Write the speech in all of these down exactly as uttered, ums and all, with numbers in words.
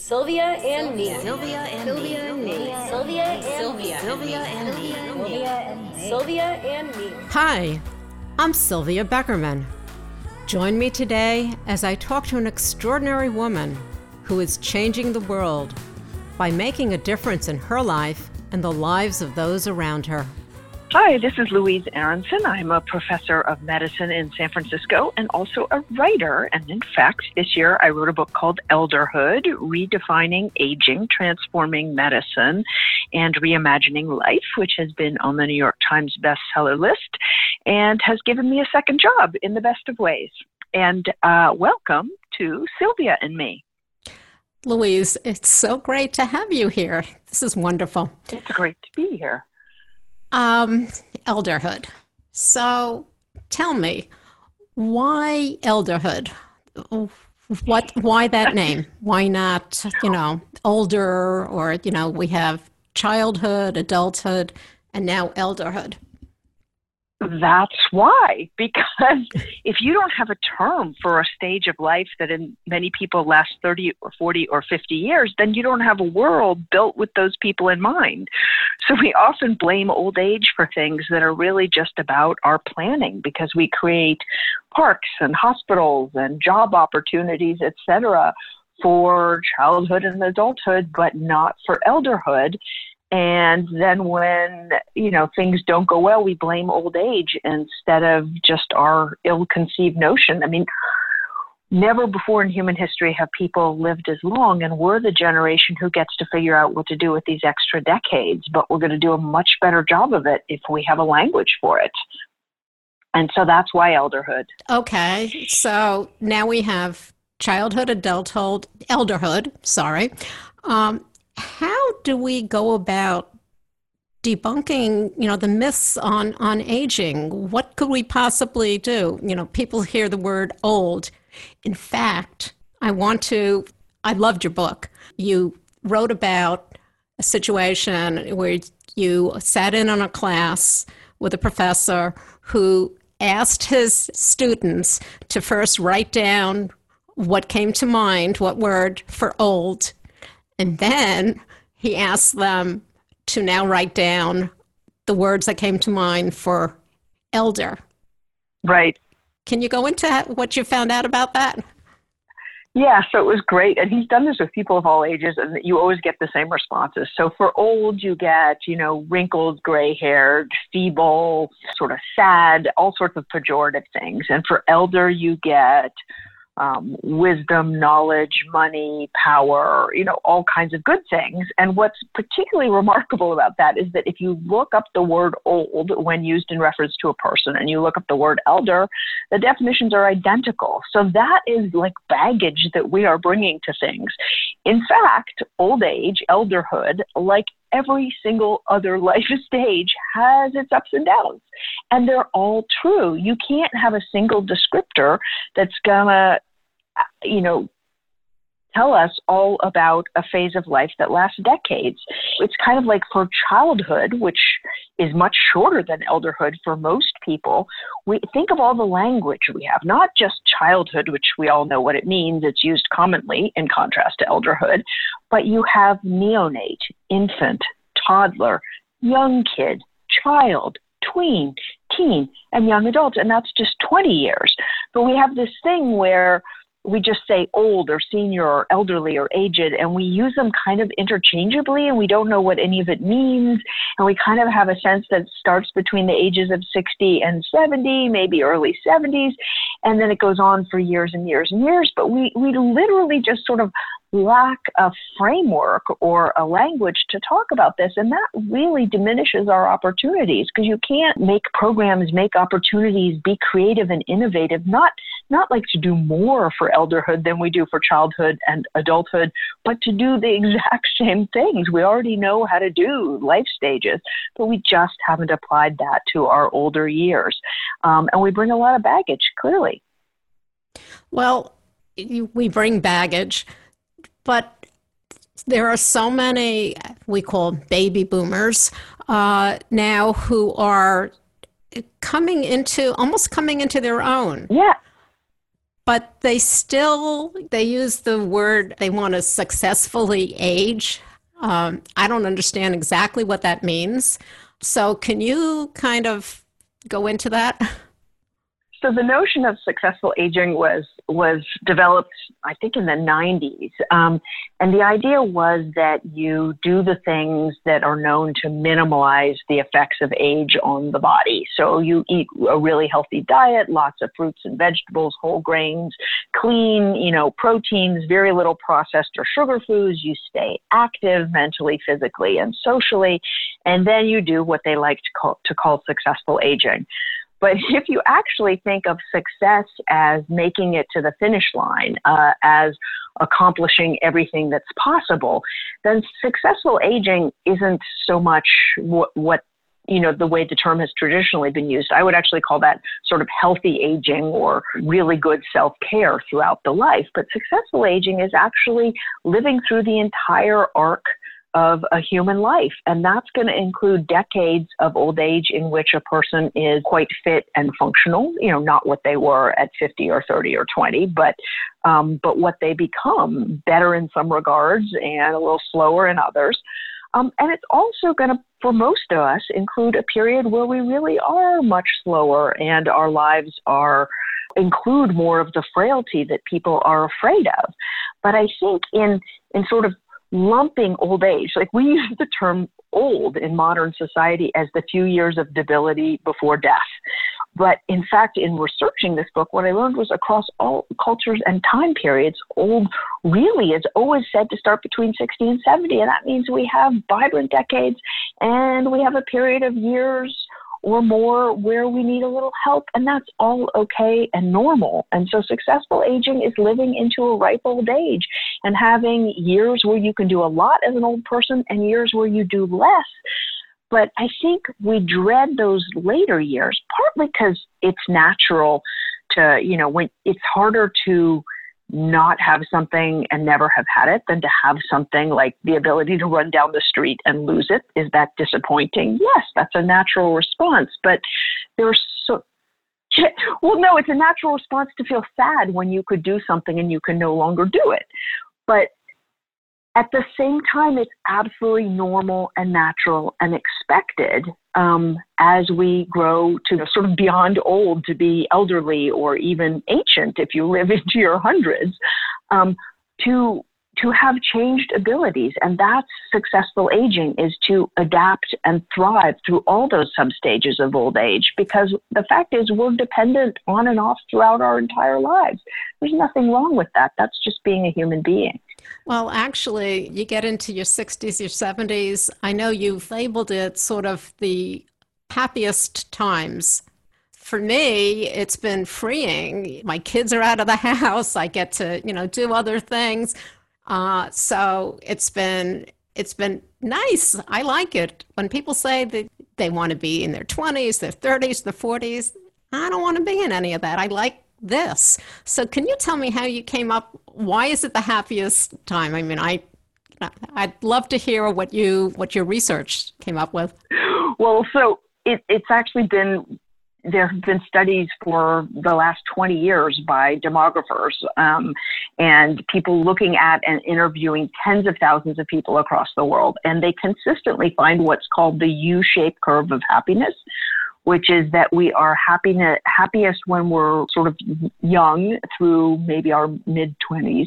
Sylvia and me. Sylvia and Sylvia and me. Sylvia and Sylvia. Sylvia and me. Sylvia and me. Sylvia and me. Hi, I'm Sylvia Beckerman. Join me today as I talk to an extraordinary woman who is changing the world by making a difference in her life and the lives of those around her. Hi, this is Louise Aronson. I'm a professor of medicine in San Francisco and also a writer. And in fact, this year I wrote a book called Elderhood, Redefining Aging, Transforming Medicine, and Reimagining Life, which has been on the New York Times bestseller list and has given me a second job in the best of ways. And uh, welcome to Sylvia and me. Louise, it's so great to have you here. This is wonderful. It's great to be here. Um, elderhood. So tell me, why elderhood? What, why that name? Why not, you know, older, or, you know, we have childhood, adulthood, and now elderhood? That's why, because if you don't have a term for a stage of life that in many people lasts thirty or forty or fifty years, then you don't have a world built with those people in mind. So we often blame old age for things that are really just about our planning, because we create parks and hospitals and job opportunities, et cetera, for childhood and adulthood, but not for elderhood. And then when, you know, things don't go well, we blame old age instead of just our ill-conceived notion. I mean, never before in human history have people lived as long, and we're the generation who gets to figure out what to do with these extra decades, but we're going to do a much better job of it if we have a language for it. And so that's why elderhood. Okay, so now we have childhood, adulthood, elderhood, sorry. Um, How do we go about debunking, you know, the myths on, on aging? What could we possibly do? You know, people hear the word old. In fact, I want to, I loved your book. You wrote about a situation where you sat in on a class with a professor who asked his students to first write down what came to mind, what word for old. And then he asked them to now write down the words that came to mind for elder. Right. Can you go into what you found out about that? Yeah, so it was great. And he's done this with people of all ages, and you always get the same responses. So for old, you get, you know, wrinkled, gray-haired, feeble, sort of sad, all sorts of pejorative things. And for elder, you get Um, wisdom, knowledge, money, power, you know, all kinds of good things. And what's particularly remarkable about that is that if you look up the word old when used in reference to a person, and you look up the word elder, the definitions are identical. So that is like baggage that we are bringing to things. In fact, old age, elderhood, like every single other life stage, has its ups and downs. And they're all true. You can't have a single descriptor that's gonna, you know, tell us all about a phase of life that lasts decades. It's kind of like for childhood, which is much shorter than elderhood for most people. We think of all the language we have, not just childhood, which we all know what it means. It's used commonly in contrast to elderhood, but you have neonate, infant, toddler, young kid, child, tween, teen, and young adult, and that's just twenty years. But we have this thing where we just say old or senior or elderly or aged, and we use them kind of interchangeably, and we don't know what any of it means. And we kind of have a sense that it starts between the ages of sixty and seventy, maybe early seventies, and then it goes on for years and years and years. But we, we literally just sort of lack a framework or a language to talk about this. And that really diminishes our opportunities, because you can't make programs, make opportunities, be creative and innovative, not, not like to do more for elderhood than we do for childhood and adulthood, but to do the exact same things. We already know how to do life stages, but we just haven't applied that to our older years. Um, and we bring a lot of baggage, clearly. Well, you- we bring baggage, but there are so many, we call baby boomers, uh, now who are coming into, almost coming into their own. Yeah. but they still, they use the word, they want to successfully age. Um, I don't understand exactly what that means. So can you kind of go into that? So the notion of successful aging was was developed, I think, in the nineties. Um, and the idea was that you do the things that are known to minimize the effects of age on the body. So you eat a really healthy diet, lots of fruits and vegetables, whole grains, clean, you know, proteins, very little processed or sugar foods. You stay active mentally, physically, and socially. And then you do what they like to call, to call successful aging. But if you actually think of success as making it to the finish line, uh, as accomplishing everything that's possible, then successful aging isn't so much what, what, you know, the way the term has traditionally been used. I would actually call that sort of healthy aging or really good self-care throughout the life. But successful aging is actually living through the entire arc of a human life. And that's going to include decades of old age in which a person is quite fit and functional, you know, not what they were at fifty or thirty or twenty, but, um, but what they become, better in some regards and a little slower in others. Um, and it's also going to, for most of us, include a period where we really are much slower and our lives are include more of the frailty that people are afraid of. But I think in, in sort of lumping old age, like we use the term old in modern society as the few years of debility before death. But in fact, in researching this book, what I learned was across all cultures and time periods, old really is always said to start between sixty and seventy. And that means we have vibrant decades and we have a period of years or more where we need a little help, and that's all okay and normal. And so successful aging is living into a ripe old age and having years where you can do a lot as an old person and years where you do less. But I think we dread those later years, partly because it's natural to, you know, when it's harder to not have something and never have had it than to have something like the ability to run down the street and lose it. Is that disappointing? Yes, that's a natural response. But there's so, well, no, it's a natural response to feel sad when you could do something and you can no longer do it. But at the same time, it's absolutely normal and natural and expected um, as we grow to, you know, sort of beyond old to be elderly or even ancient if you live into your hundreds, um, to to have changed abilities. And that's successful aging, is to adapt and thrive through all those substages of old age, because the fact is we're dependent on and off throughout our entire lives. There's nothing wrong with that. That's just being a human being. Well, actually, you get into your sixties, your seventies. I know you've labeled it sort of the happiest times. For me, it's been freeing. My kids are out of the house. I get to, you know, do other things. Uh, so it's been it's been nice. I like it. When people say that they want to be in their twenties, their thirties, their forties, I don't want to be in any of that. I like this. So can you tell me how you came up? Why is it the happiest time? I mean, I I'd love to hear what you what your research came up with. Well, so it, it's actually been, there have been studies for the last twenty years by demographers um, and people looking at and interviewing tens of thousands of people across the world. And they consistently find what's called the U-shaped curve of happiness, which is that we are happiness, happiest when we're sort of young through maybe our mid-twenties.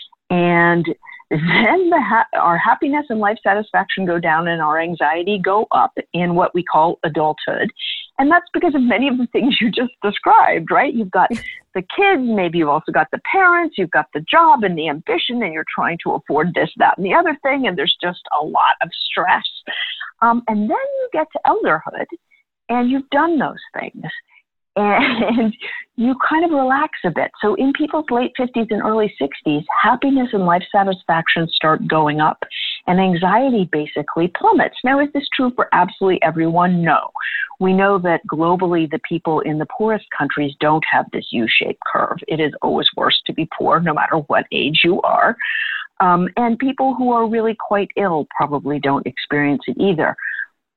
And then the ha- our happiness and life satisfaction go down and our anxiety go up in what we call adulthood. And that's because of many of the things you just described, right? You've got the kids, maybe you've also got the parents, you've got the job and the ambition, and you're trying to afford this, that, and the other thing, and there's just a lot of stress. Um, and then you get to elderhood, and you've done those things, and you kind of relax a bit. So in people's late fifties and early sixties, happiness and life satisfaction start going up, and anxiety basically plummets. Now, is this true for absolutely everyone? No. We know that globally, the people in the poorest countries don't have this U-shaped curve. It is always worse to be poor, no matter what age you are. Um, and people who are really quite ill probably don't experience it either.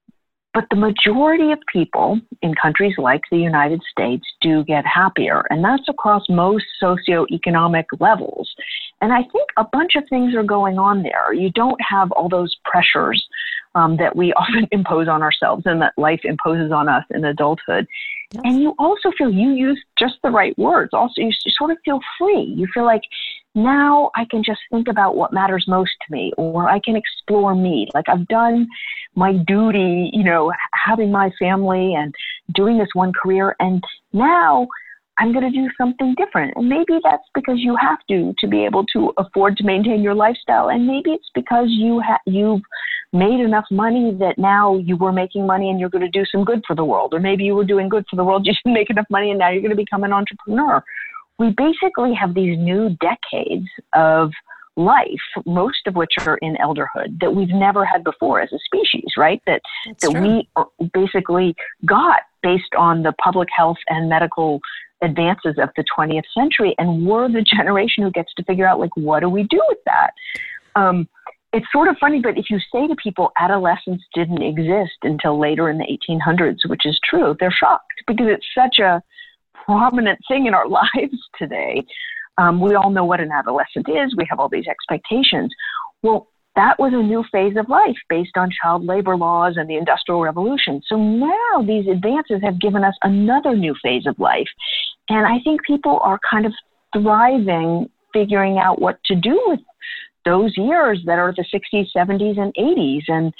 But the majority of people in countries like the United States do get happier, and that's across most socioeconomic levels. And I think a bunch of things are going on there. You don't have all those pressures um, that we often impose on ourselves and that life imposes on us in adulthood. Yes. And you also feel, you use just the right words. Also, you sort of feel free. You feel like, now I can just think about what matters most to me, or I can explore me. Like I've done my duty, you know, having my family and doing this one career. And now I'm going to do something different. And maybe that's because you have to, to be able to afford to maintain your lifestyle. And maybe it's because you ha- you've made enough money that now you were making money and you're going to do some good for the world. Or maybe you were doing good for the world, you didn't make enough money, and now you're going to become an entrepreneur. We basically have these new decades of life, most of which are in elderhood, that we've never had before as a species, right? That That's that true. we basically got based on the public health and medical advances of the twentieth century. And we're the generation who gets to figure out, like, what do we do with that? Um, it's sort of funny, but if you say to people adolescence didn't exist until later in the eighteen hundreds, which is true, they're shocked because it's such a prominent thing in our lives today. Um, we all know what an adolescent is. We have all these expectations. Well, that was a new phase of life based on child labor laws and the Industrial Revolution. So now these advances have given us another new phase of life. And I think people are kind of thriving, figuring out what to do with those years that are the sixties, seventies, and eighties. And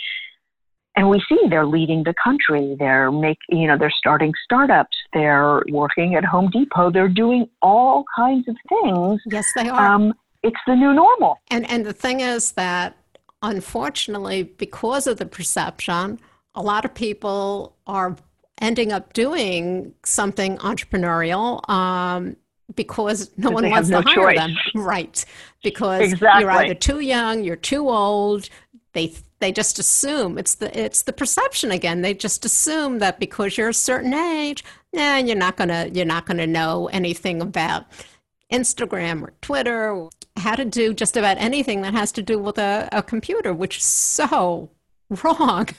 And we see they're leading the country. They're make, you know, they're starting startups. They're working at Home Depot. They're doing all kinds of things. Yes, they are. Um, it's the new normal. And and the thing is that, unfortunately, because of the perception, a lot of people are ending up doing something entrepreneurial um, because no one they wants have to no hire choice. them. Right. Because Exactly. you're either too young, you're too old. They they just assume it's the it's the perception again. They just assume that because you're a certain age, nah, you're not gonna you're not gonna know anything about Instagram or Twitter, or how to do just about anything that has to do with a, a computer, which is so wrong.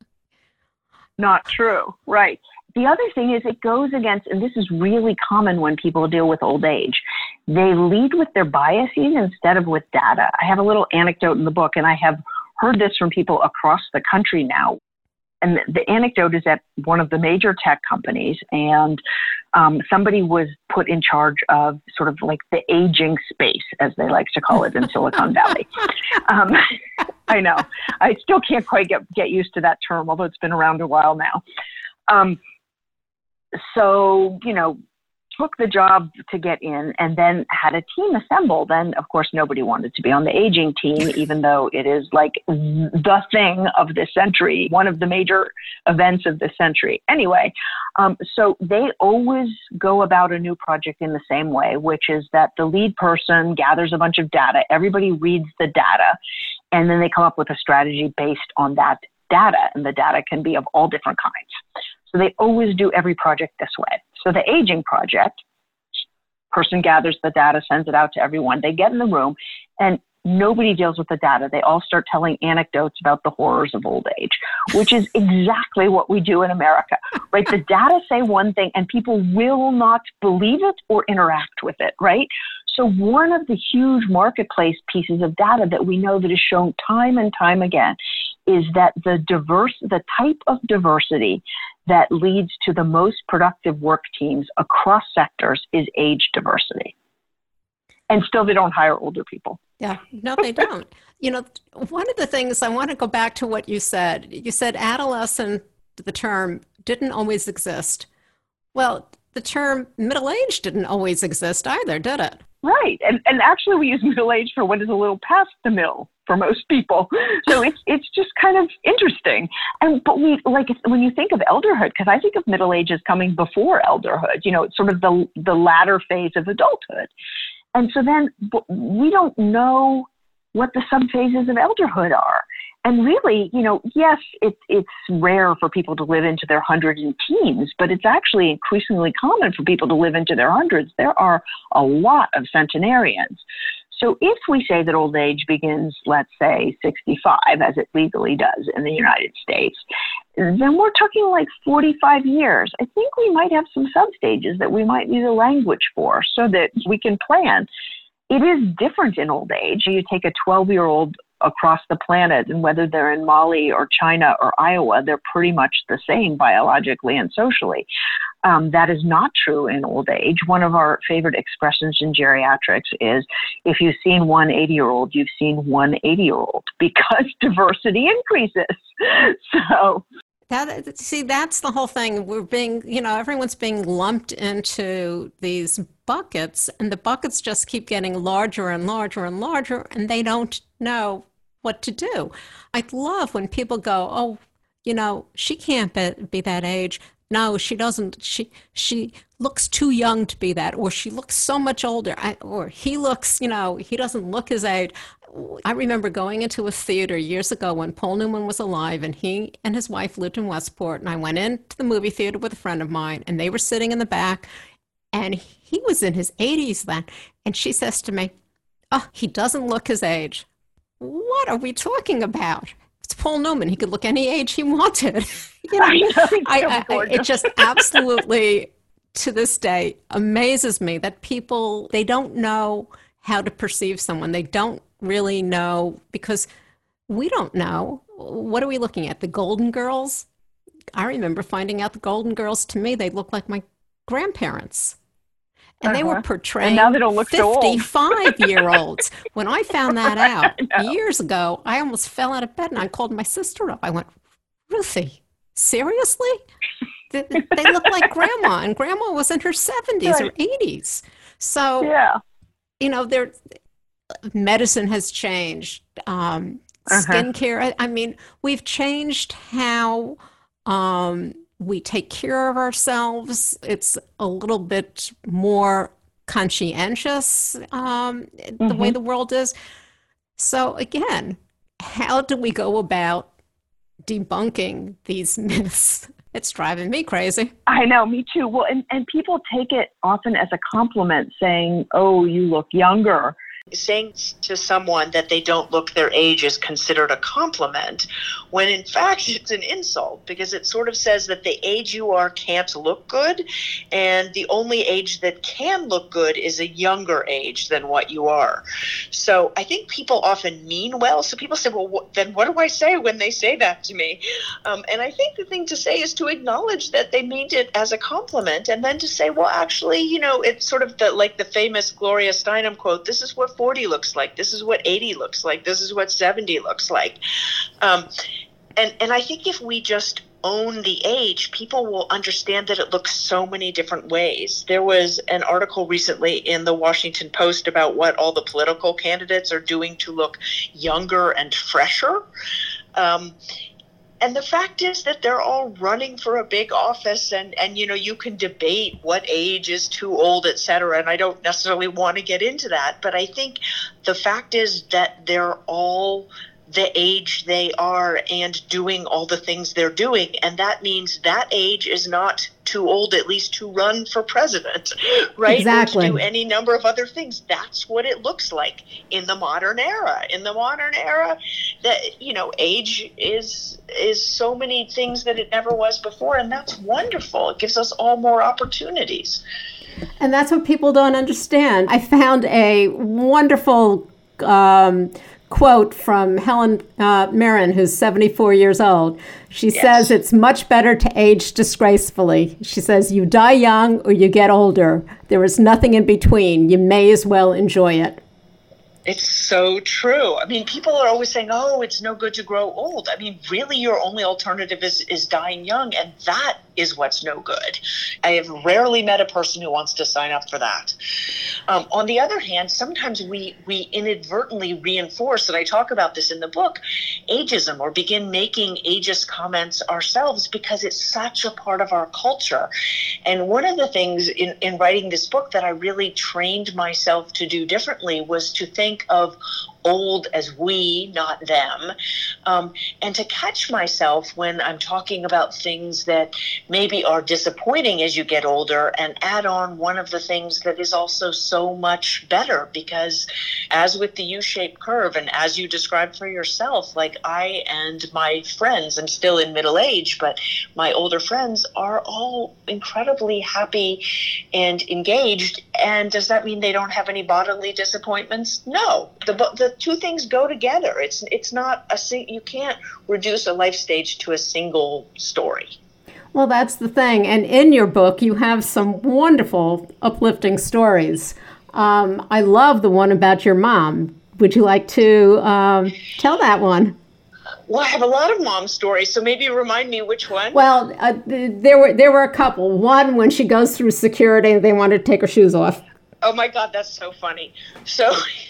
Not true. Right. The other thing is it goes against, and this is really common when people deal with old age, they lead with their biases instead of with data. I have a little anecdote in the book, and I have heard this from people across the country now. And the anecdote is at one of the major tech companies, and um, somebody was put in charge of sort of like the aging space, as they like to call it in Silicon Valley. Um, I know. I still can't quite get, get used to that term, although it's been around a while now. Um, so, you know, took the job to get in and then had a team assembled. And of course, nobody wanted to be on the aging team, even though it is like the thing of this century, one of the major events of this century. Anyway, um, so they always go about a new project in the same way, which is that the lead person gathers a bunch of data, everybody reads the data, and then they come up with a strategy based on that data. And the data can be of all different kinds. So they always do every project this way. So the aging project, person gathers the data, sends it out to everyone. They get in the room and nobody deals with the data. They all start telling anecdotes about the horrors of old age, which is exactly what we do in America, right? The data say one thing and people will not believe it or interact with it, right? So one of the huge marketplace pieces of data that we know that is shown time and time again is that the diverse, the type of diversity that leads to the most productive work teams across sectors is age diversity. And still they don't hire older people. Yeah, no, they don't. You know, one of the things I want to go back to what you said. You said adolescent, the term didn't always exist. Well, the term middle age didn't always exist either, did it? Right. And and actually we use middle age for what is a little past the middle for most people. So it's it's just kind of interesting. And but we like when you think of elderhood, because I think of middle age as coming before elderhood, you know, it's sort of the the latter phase of adulthood. And so then we don't know what the subphases of elderhood are. And really, you know, yes, it, it's rare for people to live into their hundreds and teens, but it's actually increasingly common for people to live into their hundreds. There are a lot of centenarians. So if we say that old age begins, let's say, sixty-five, as it legally does in the United States, then we're talking like forty-five years. I think we might have some substages that we might need a language for so that we can plan. It is different in old age. You take a twelve-year-old across the planet, and whether they're in Mali or China or Iowa, they're pretty much the same biologically and socially. Um, that is not true in old age. One of our favorite expressions in geriatrics is, if you've seen one eighty-year-old, you've seen one eighty-year-old, because diversity increases. So that, see, that's the whole thing. We're being, you know, everyone's being lumped into these buckets, and the buckets just keep getting larger and larger and larger, and they don't know what to do. I love when people go, oh, you know, she can't be, be that age. No, she doesn't. She she looks too young to be that, or she looks so much older, I, or he looks, you know, he doesn't look his age. I remember going into a theater years ago when Paul Newman was alive, and he and his wife lived in Westport, and I went into the movie theater with a friend of mine, and they were sitting in the back, and he was in his eighties then, and she says to me, oh, he doesn't look his age. What are we talking about? It's Paul Newman. He could look any age he wanted. You know, I know, he's I, so I, gorgeous. it just absolutely, to this day, amazes me that people, they don't know how to perceive someone. They don't really know, because we don't know. What are we looking at? The Golden Girls? I remember finding out the Golden Girls, to me, they look like my grandparents. And they were Uh-huh. portraying And now they don't look so old. fifty-five-year-olds. When I found that out years ago, I almost fell out of bed, and I called my sister up. I went, Ruthie, seriously? They, they look like Grandma, and Grandma was in her seventies Right. or eighties. So, Yeah. you know, there, medicine has changed. Um, Uh-huh. Skincare, I, I mean, we've changed how um, we take care of ourselves. It's a little bit more conscientious, um, the way Mhm. the world is. So again, how do we go about debunking these myths? It's driving me crazy. I know, me too. Well, and, and people take it often as a compliment, saying, oh, you look younger. Saying to someone that they don't look their age is considered a compliment, when in fact it's an insult, because it sort of says that the age you are can't look good, and the only age that can look good is a younger age than what you are. So I think people often mean well. So people say, well, wh- then what do I say when they say that to me? Um, and I think the thing to say is to acknowledge that they meant it as a compliment, and then to say, well, actually, you know, it's sort of the, like the famous Gloria Steinem quote, this is what forty looks like, this is what eighty looks like, this is what seventy looks like. Um, and, and I think if we just own the age, people will understand that it looks so many different ways. There was an article recently in the Washington Post about what all the political candidates are doing to look younger and fresher. Um, And the fact is that they're all running for a big office, and, and, you know, you can debate what age is too old, et cetera. And I don't necessarily want to get into that. But I think the fact is that they're all the age they are and doing all the things they're doing. And that means that age is not too old, at least to run for president, right? Exactly. Or to do any number of other things. That's what it looks like in the modern era. In the modern era, that, you know, age is is so many things that it never was before, and that's wonderful. It gives us all more opportunities. And that's what people don't understand. I found a wonderful um, quote from Helen uh, Mirren, who's seventy-four years old. She Yes. says it's much better to age disgracefully. She says, you die young or you get older. There is nothing in between. You may as well enjoy it. It's so true. I mean, people are always saying, oh, it's no good to grow old. I mean, really, your only alternative is, is dying young, and that is what's no good. I have rarely met a person who wants to sign up for that. Um, on the other hand, sometimes we, we inadvertently reinforce, and I talk about this in the book, ageism, or begin making ageist comments ourselves because it's such a part of our culture. And one of the things in, in writing this book that I really trained myself to do differently was to think of old as we, not them, um, and to catch myself when I'm talking about things that maybe are disappointing as you get older, and add on one of the things that is also so much better, because as with the U-shaped curve, and as you described for yourself, like I and my friends, I'm still in middle age, but my older friends are all incredibly happy and engaged. And does that mean they don't have any bodily disappointments? No. The, the two things go together. It's it's not a you can't reduce a life stage to a single story. Well, that's the thing. And in your book, you have some wonderful, uplifting stories. Um, I love the one about your mom. Would you like to um, tell that one? Well, I have a lot of mom stories, so maybe remind me which one. Well, uh, there were there were a couple. One, when she goes through security and they want to take her shoes off. Oh my God, that's so funny. So,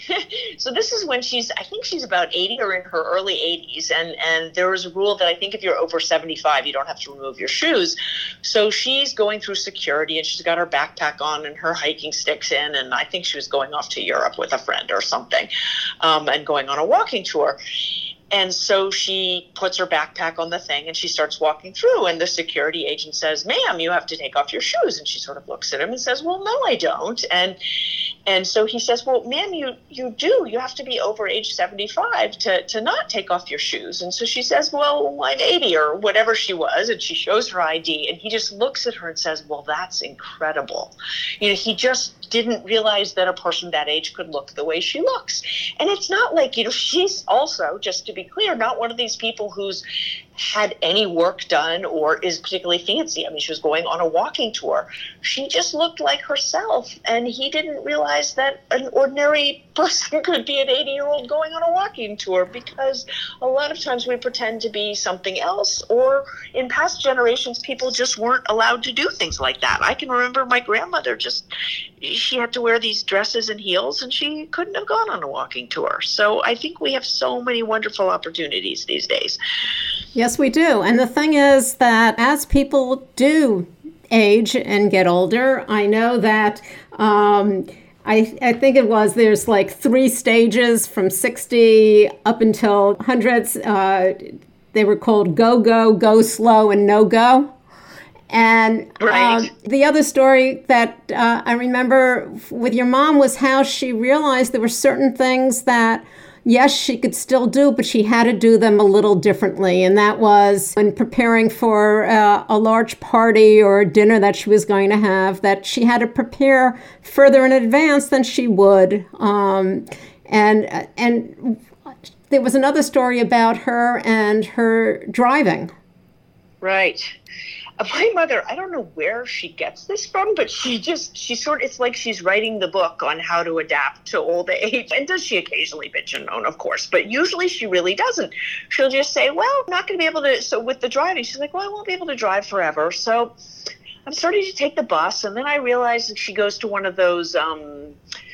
so this is when she's, I think she's about eighty or in her early eighties. And, and there was a rule that I think if you're over seventy-five, you don't have to remove your shoes. So she's going through security, and she's got her backpack on and her hiking sticks in. And I think she was going off to Europe with a friend or something, um, and going on a walking tour. And so she puts her backpack on the thing and she starts walking through, and the security agent says, "Ma'am, you have to take off your shoes." And she sort of looks at him and says, "Well, no, I don't." And and so he says, "Well, ma'am, you, you do. You have to be over age seventy-five to, to not take off your shoes." And so she says, "Well, I'm eighty," or whatever she was. And she shows her I D, and he just looks at her and says, "Well, that's incredible." You know, he just didn't realize that a person that age could look the way she looks. And it's not like, you know, she's also, just to be clear, not one of these people who's had any work done or is particularly fancy. I mean, she was going on a walking tour. She just looked like herself, and he didn't realize that an ordinary person could be an eighty-year-old going on a walking tour, because a lot of times we pretend to be something else, or in past generations, people just weren't allowed to do things like that. I can remember my grandmother just, she had to wear these dresses and heels, and she couldn't have gone on a walking tour. So I think we have so many wonderful opportunities these days. Yes, we do. And the thing is that as people do age and get older, I know that um, I, I think it was there's like three stages from sixty up until hundreds. Uh, they were called go, go, go slow, and no go. And right. um, the other story that uh, I remember with your mom was how she realized there were certain things that, yes, she could still do, but she had to do them a little differently. And that was when preparing for uh, a large party or a dinner that she was going to have, that she had to prepare further in advance than she would. Um, and and there was another story about her and her driving. Right. My mother, I don't know where she gets this from, but she just, she sort of, it's like she's writing the book on how to adapt to old age. And does she occasionally bitch and moan, of course, but usually she really doesn't. She'll just say, well, I'm not going to be able to, so with the driving, she's like, well, I won't be able to drive forever. So I'm starting to take the bus. And then I realized that she goes to one of those, um,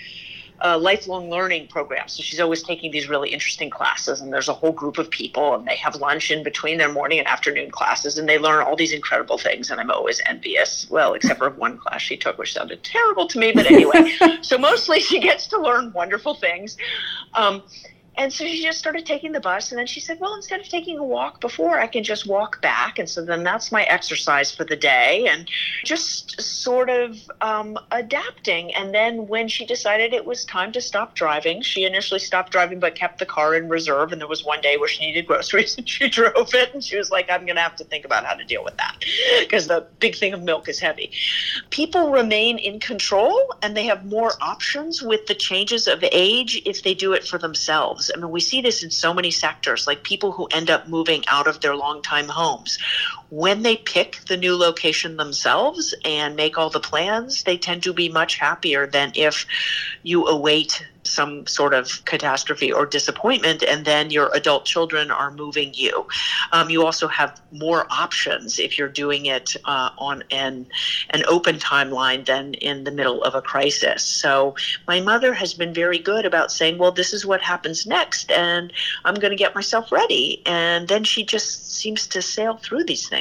Uh, lifelong learning programs. So she's always taking these really interesting classes, and there's a whole group of people, and they have lunch in between their morning and afternoon classes, and they learn all these incredible things, and I'm always envious. Well, except for one class she took, which sounded terrible to me, but anyway. So mostly she gets to learn wonderful things. Um, And so she just started taking the bus, and then she said, well, instead of taking a walk before, I can just walk back. And so then that's my exercise for the day, and just sort of um, adapting. And then when she decided it was time to stop driving, she initially stopped driving but kept the car in reserve. And there was one day where she needed groceries, and she drove it, and she was like, I'm going to have to think about how to deal with that, because the big thing of milk is heavy. People remain in control, and they have more options with the changes of age if they do it for themselves. I mean, we see this in so many sectors, like people who end up moving out of their longtime homes. When they pick the new location themselves and make all the plans, they tend to be much happier than if you await some sort of catastrophe or disappointment, and then your adult children are moving you. Um, you also have more options if you're doing it uh, on an, an open timeline than in the middle of a crisis. So my mother has been very good about saying, well, this is what happens next, and I'm going to get myself ready. And then she just seems to sail through these things.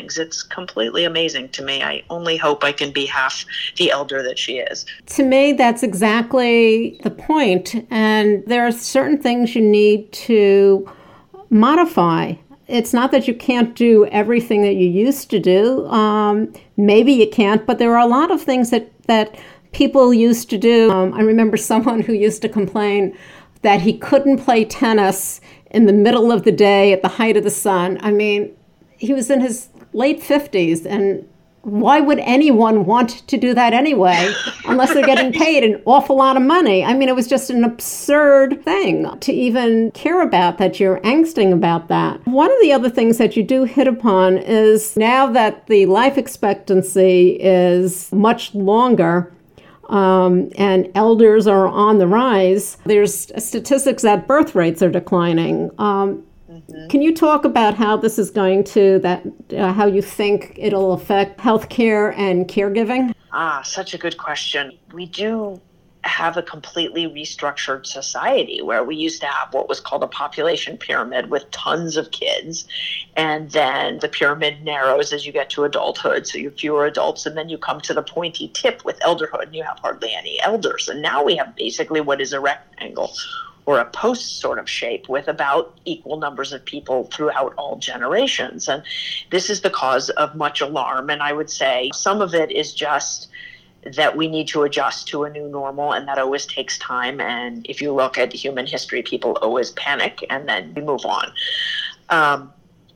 things. It's completely amazing to me. I only hope I can be half the elder that she is. To me, that's exactly the point. And there are certain things you need to modify. It's not that you can't do everything that you used to do. Um, maybe you can't, but there are a lot of things that, that people used to do. Um, I remember someone who used to complain that he couldn't play tennis in the middle of the day at the height of the sun. I mean, he was in his late fifties, and why would anyone want to do that anyway, unless they're getting paid an awful lot of money? I mean, it was just an absurd thing to even care about, that you're angsting about that. One of the other things that you do hit upon is now that the life expectancy is much longer, um, and elders are on the rise, there's statistics that birth rates are declining. Um, Can you talk about how this is going to, that uh, how you think it'll affect healthcare and caregiving? Ah, such a good question. We do have a completely restructured society where we used to have what was called a population pyramid with tons of kids. And then the pyramid narrows as you get to adulthood. So you have fewer adults, and then you come to the pointy tip with elderhood and you have hardly any elders. And now we have basically what is a rectangle, or a post sort of shape, with about equal numbers of people throughout all generations. And this is the cause of much alarm. And I would say some of it is just that we need to adjust to a new normal, and that always takes time. And if you look at human history, people always panic and then we move on. Um,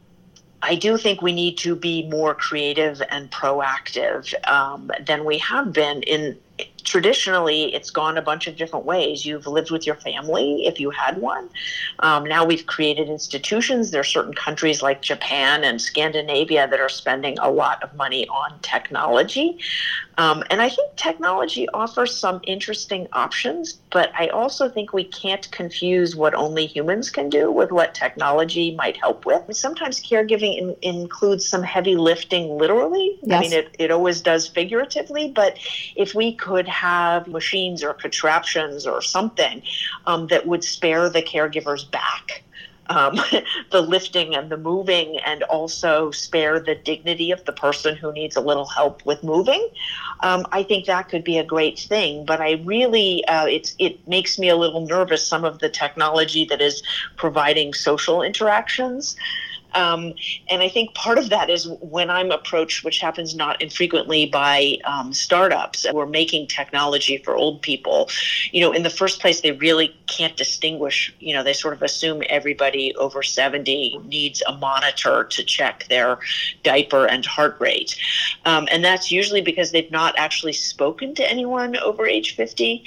I do think we need to be more creative and proactive um, than we have been. In traditionally, it's gone a bunch of different ways. You've lived with your family if you had one. Um, now we've created institutions. There are certain countries like Japan and Scandinavia that are spending a lot of money on technology. Um, and I think technology offers some interesting options, but I also think we can't confuse what only humans can do with what technology might help with. Sometimes caregiving in, includes some heavy lifting literally. Yes. I mean, it, it always does figuratively, but if we could have machines or contraptions or something um, that would spare the caregiver's back, Um, the lifting and the moving, and also spare the dignity of the person who needs a little help with moving, um, I think that could be a great thing. But I really, uh, it's it makes me a little nervous, some of the technology that is providing social interactions. Um, and I think part of that is when I'm approached, which happens not infrequently by um, startups who are making technology for old people, you know, in the first place, they really can't distinguish, you know, they sort of assume everybody over seventy needs a monitor to check their diaper and heart rate. Um, and that's usually because they've not actually spoken to anyone over age fifty.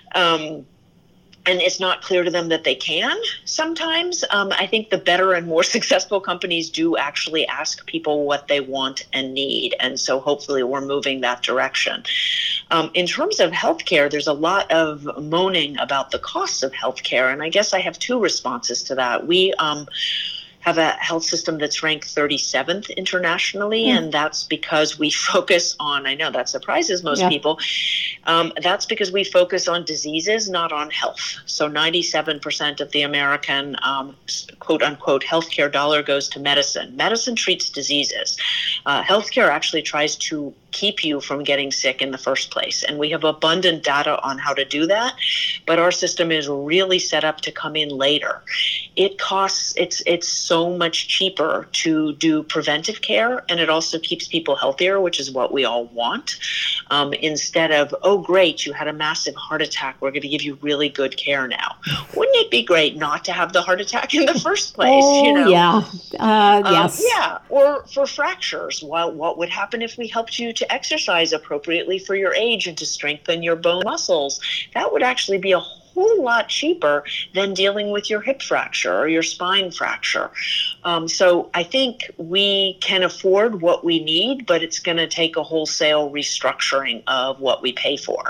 Um, And it's not clear to them that they can sometimes. Um, I think the better and more successful companies do actually ask people what they want and need. And so hopefully we're moving that direction. Um, in terms of healthcare, there's a lot of moaning about the costs of healthcare. And I guess I have two responses to that. We um, have a health system that's ranked thirty-seventh internationally, mm. and that's because we focus on, I know that surprises most yeah. people, um, that's because we focus on diseases, not on health. So ninety-seven percent of the American um, quote unquote healthcare dollar goes to medicine. Medicine treats diseases. Uh, healthcare actually tries to keep you from getting sick in the first place. And we have abundant data on how to do that, but our system is really set up to come in later. It costs, it's it's so much cheaper to do preventive care, and it also keeps people healthier, which is what we all want. Um, instead of, oh, great, you had a massive heart attack, we're going to give you really good care now. Wouldn't it be great not to have the heart attack in the first place? Oh, you know? yeah. Uh, um, yes. Yeah. Or for fractures, well, what would happen if we helped you to exercise appropriately for your age and to strengthen your bone muscles? That would actually be a whole lot cheaper than dealing with your hip fracture or your spine fracture. Um, so I think we can afford what we need, but it's going to take a wholesale restructuring of what we pay for.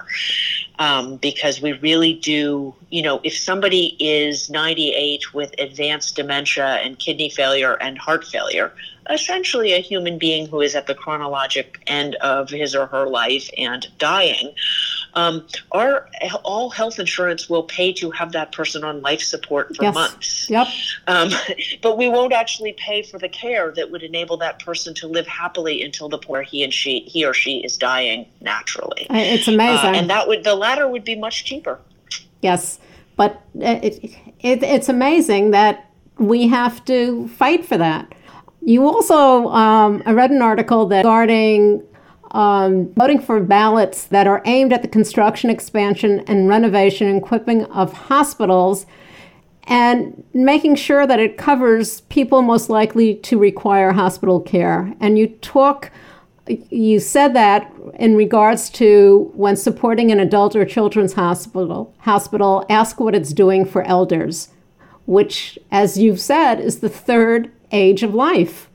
Um, because we really do, you know, if somebody is ninety-eight with advanced dementia and kidney failure and heart failure, essentially a human being who is at the chronologic end of his or her life and dying, Um, our all health insurance will pay to have that person on life support for yes. months. Yep. Um, but we won't actually pay for the care that would enable that person to live happily until the point where he and she, he or she is dying naturally. It's amazing. Uh, and that would the latter would be much cheaper. Yes, but it, it, it's amazing that we have to fight for that. You also, um, I read an article that regarding um, voting for ballots that are aimed at the construction, expansion, and renovation and equipping of hospitals, and making sure that it covers people most likely to require hospital care. And you talk, you said that in regards to when supporting an adult or children's hospital, hospital, ask what it's doing for elders, which, as you've said, is the third age of life.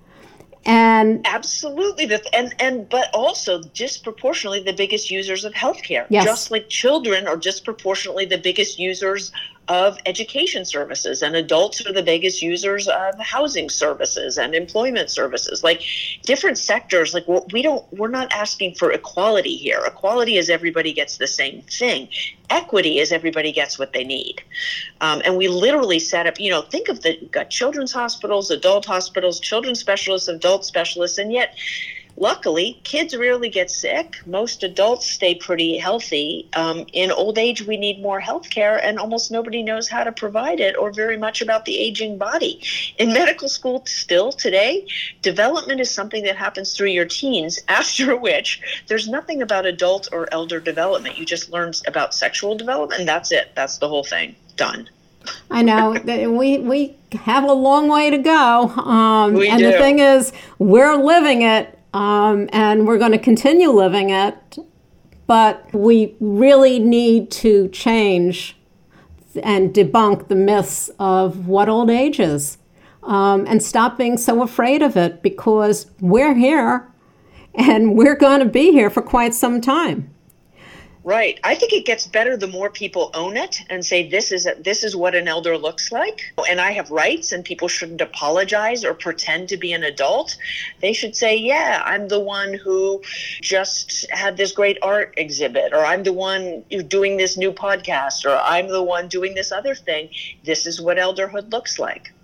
And absolutely, and and but also disproportionately the biggest users of healthcare. Yes. Just like children are disproportionately the biggest users of education services, and adults are the biggest users of housing services and employment services. Like different sectors, like we don't, we're not asking for equality here. Equality is everybody gets the same thing. Equity is everybody gets what they need. Um, and we literally set up, you know, think of the, you've got children's hospitals, adult hospitals, children's specialists, adult specialists, and yet luckily, kids rarely get sick. Most adults stay pretty healthy. Um, in old age, we need more health care, and almost nobody knows how to provide it or very much about the aging body. In medical school still today, development is something that happens through your teens, after which there's nothing about adult or elder development. You just learn about sexual development, and that's it. That's the whole thing. Done. I know we we have a long way to go. Um, we and do. The thing is, we're living it. Um, and we're going to continue living it, but we really need to change and debunk the myths of what old age is, um, and stop being so afraid of it, because we're here and we're going to be here for quite some time. Right. I think it gets better the more people own it and say, this is a, this is what an elder looks like, and I have rights, and people shouldn't apologize or pretend to be an adult. They should say, yeah, I'm the one who just had this great art exhibit, or I'm the one doing this new podcast, or I'm the one doing this other thing. This is what elderhood looks like.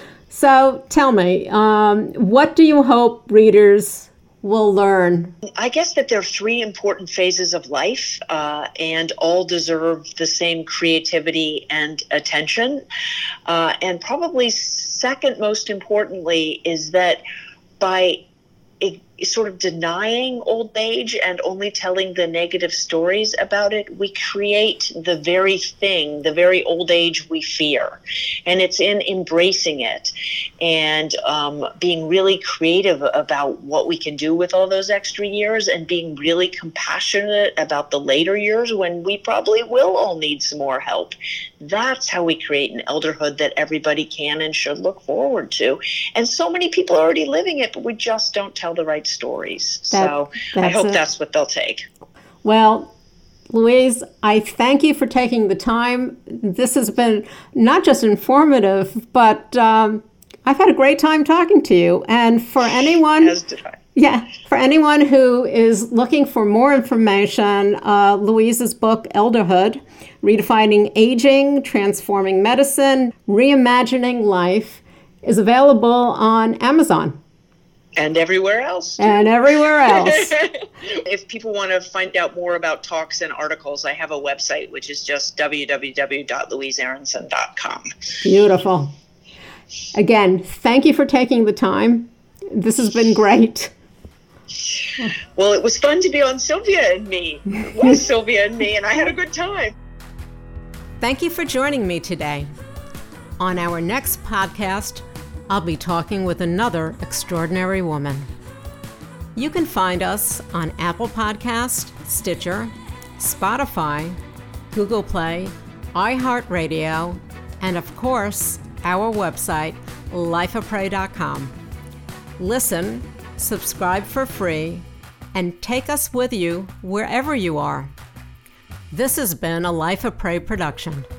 So tell me, um, what do you hope readers will learn? I guess that there are three important phases of life, uh, and all deserve the same creativity and attention. Uh, and probably second most importantly is that by it, sort of denying old age and only telling the negative stories about it, we create the very thing, the very old age we fear. And it's in embracing it and um, being really creative about what we can do with all those extra years, and being really compassionate about the later years when we probably will all need some more help. That's how we create an elderhood that everybody can and should look forward to. And so many people are already living it, but we just don't tell the right stories. That, so I hope it. that's what they'll take. Well, Louise, I thank you for taking the time. This has been not just informative, but um, I've had a great time talking to you. And for anyone, As did I. yeah, for anyone who is looking for more information, uh, Louise's book, Elderhood, Redefining Aging, Transforming Medicine, Reimagining Life, is available on Amazon. And everywhere else. Too. And everywhere else. If people want to find out more about talks and articles, I have a website, which is just w w w dot louise aronson dot com. Beautiful. Again, thank you for taking the time. This has been great. Well, it was fun to be on Sylvia and Me. It was Sylvia and Me, and I had a good time. Thank you for joining me today. On our next podcast, I'll be talking with another extraordinary woman. You can find us on Apple Podcast, Stitcher, Spotify, Google Play, iHeartRadio, and of course, our website, life of prey dot com. Listen, subscribe for free, and take us with you wherever you are. This has been a Life of Prey production.